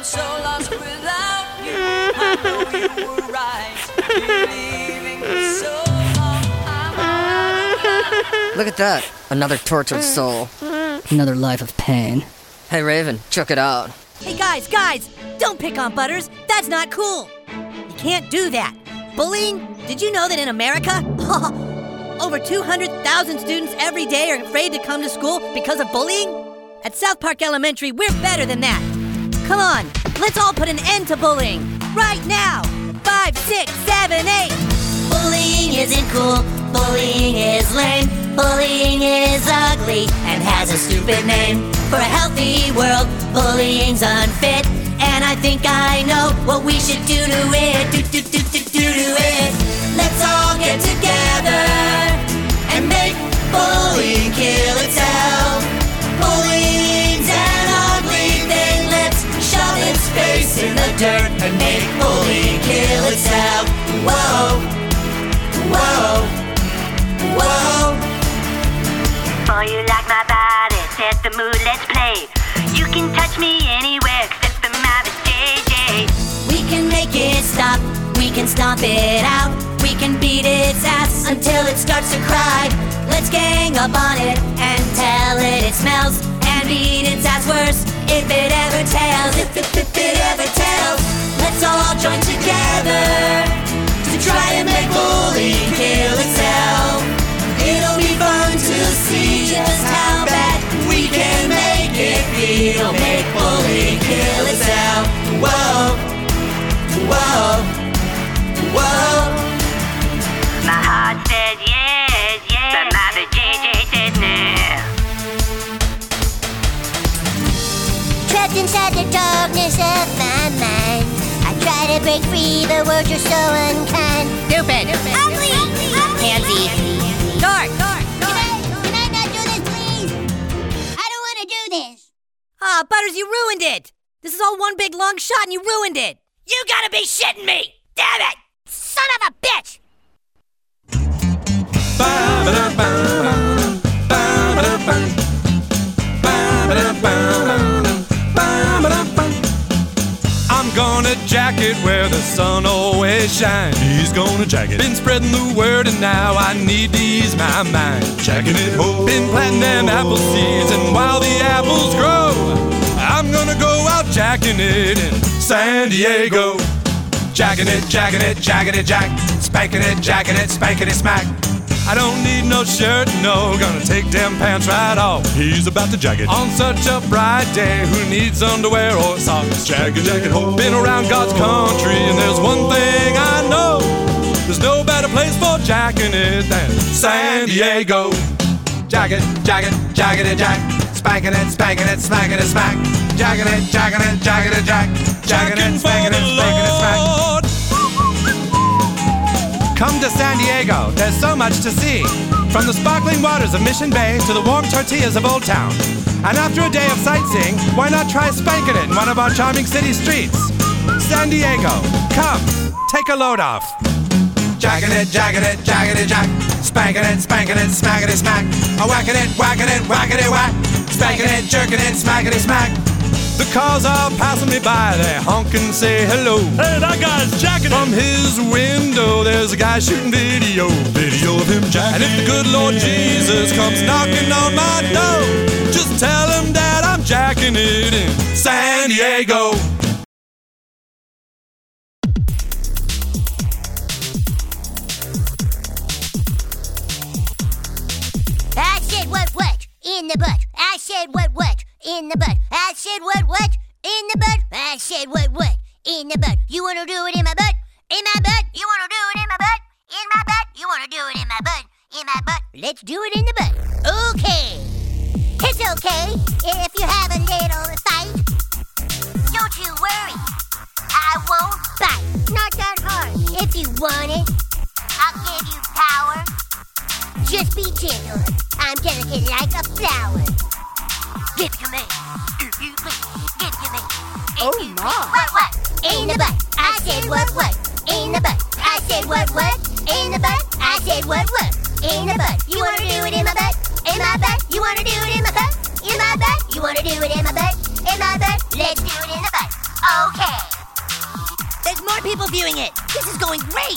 I'm so lost without you. I know you were right. Believing for so long. Look at that. Another tortured soul. Another life of pain. Hey, Raven, check it out. Hey, guys, don't pick on Butters. That's not cool. You can't do that. Bullying? Did you know that in America, over 200,000 students every day are afraid to come to school because of bullying? At South Park Elementary, we're better than that. Come on, let's all put an end to bullying. Right now. 5, 6, 7, 8. Bullying isn't cool. Bullying is lame. Bullying is ugly and has a stupid name. For a healthy world, bullying's unfit. And I think I know what we should do to it. Do to it. Let's all get together and make bullying kill itself. Bullying's an ugly thing. Let's shove its face in the dirt and make bullying kill itself. Whoa, whoa, whoa. Oh, you like my body, set the mood, let's play. You can touch me anywhere except for my JJ. We can make it stop, we can stomp it out. We can beat its ass until it starts to cry. Let's gang up on it and tell it it smells. And beat its ass worse if it ever tells. If it ever tells. Let's all join together to try and make bullying kill itself. It'll be fun to see just how bad we can make it feel. Make bullying kill itself. Whoa, whoa, whoa. My heart said yes, but my JJ said no. Trapped inside the darkness of my mind, I try to break free, but words are so unkind. Stupid. Ugly. Pansy. Dark. Can I not do this, please? I don't want to do this. Ah, Butters, you ruined it. This is all one big long shot and you ruined it. You gotta be shitting me! Damn it! Son of a bitch! I'm gonna jack it where the sun always shines. He's gonna jack it. Been spreading the word and now I need to ease my mind. Jacking it ho. Been planting them apple seeds and while the apples grow, I'm gonna go out jacking it in San Diego. Jacking it, jack. Spanking it, jacking it, spanking it, smack. I don't need no shirt, no, gonna take them pants right off. He's about to jack it. On such a bright day, who needs underwear or socks? Jack it, ho. Been around God's country, and there's one thing I know. There's no better place for jacking it than San Diego. Jack it, jack. Spanking it, smacking it, smack. Jacking it, jack. Jacking it, spanking it, spanking it, smack. Come to San Diego, there's so much to see. From the sparkling waters of Mission Bay to the warm tortillas of Old Town. And after a day of sightseeing, why not try spanking it in one of our charming city streets? San Diego, come, take a load off. Jacking it, jack. Spanking it, smacking it, smack. Whacking it, whack. Spanking it, jerking it, smacking it, smack. The cars are passing me by, they honk and say hello. Hey, that guy's jacking it. From his window, there's a guy shooting video of him jacking. And if the good Lord Jesus comes knocking on my door, just tell him that I'm jacking it in San Diego. I said what? In the butt. I said what? In the butt. I said what? In the butt. I said what? In the butt. You wanna do it in my butt? In my butt. You wanna do it in my butt? In my butt. You wanna do it in my butt? In my butt. Let's do it in the butt. Okay. It's okay if you have a little fight. Don't you worry. I won't bite. Not that hard. If you want it, I'll give you power. Just be gentle. I'm delicate like a flower. Give it to me, if you please. Give it to me, if you please. What? In the butt. I said what? In the butt. I said what? In the butt. I said what? In the butt. You wanna do it in my butt? In my butt. You wanna do it in my butt? In my butt. You wanna do it in my butt? In my butt. Let's do it in the butt. Okay. There's more people viewing it. This is going great.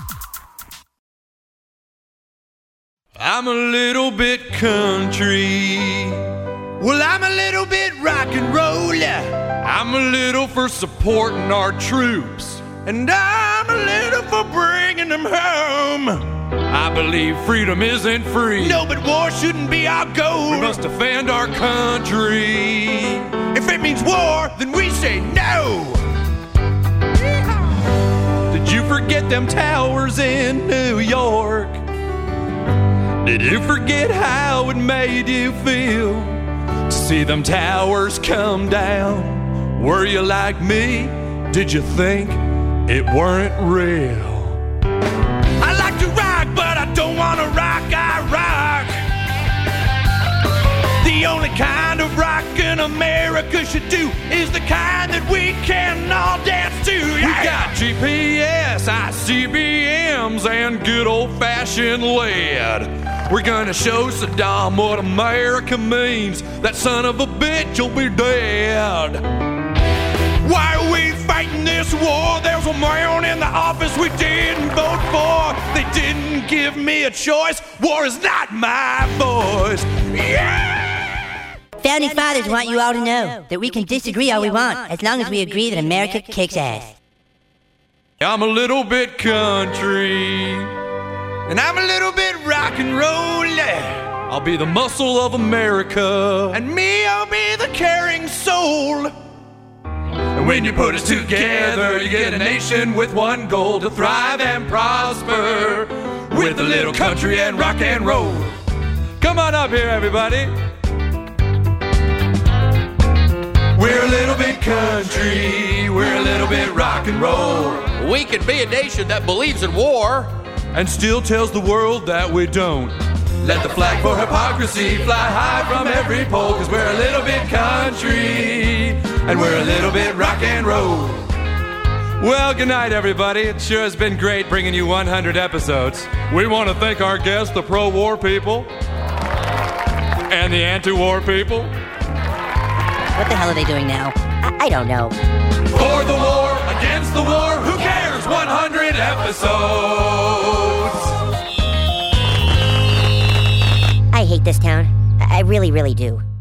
I'm a little bit country. Well, I'm a little bit rock and roll. I'm a little for supporting our troops. And I'm a little for bringing them home. I believe freedom isn't free. No, but war shouldn't be our goal. We must defend our country. If it means war, then we say no. Did you forget them towers in New York? Did you forget how it made you feel to see them towers come down? Were you like me? Did you think it weren't real? I like to rock, but I don't want to rock, I rock. The only kind of rockin' America should do is the kind that we can all dance to. Yeah. We got GPS, ICBMs, and good old-fashioned lead. We're gonna show Saddam what America means. That son of a bitch will be dead. Why are we fighting this war? There's a man in the office we didn't vote for. They didn't give me a choice. War is not my voice. Yeah! Founding Fathers want you all to know that we can disagree all we want as long as we agree that America kicks ass. I'm a little bit country, and I'm a little bit rock and roll. I'll be the muscle of America, and me, I'll be the caring soul. And when you put us together, you get a nation with one goal: to thrive and prosper with a little country and rock and roll. Come on up here, everybody. We're a little bit country, we're a little bit rock and roll. We can be a nation that believes in war and still tells the world that we don't. Let the flag for hypocrisy fly high from every pole, 'cause we're a little bit country and we're a little bit rock and roll. Well, good night, everybody. It sure has been great bringing you 100 episodes. We want to thank our guests, the pro-war people and the anti-war people. What the hell are they doing now? I don't know. For the war, against the war, who cares? 100 episodes. I hate this town. I really, really do.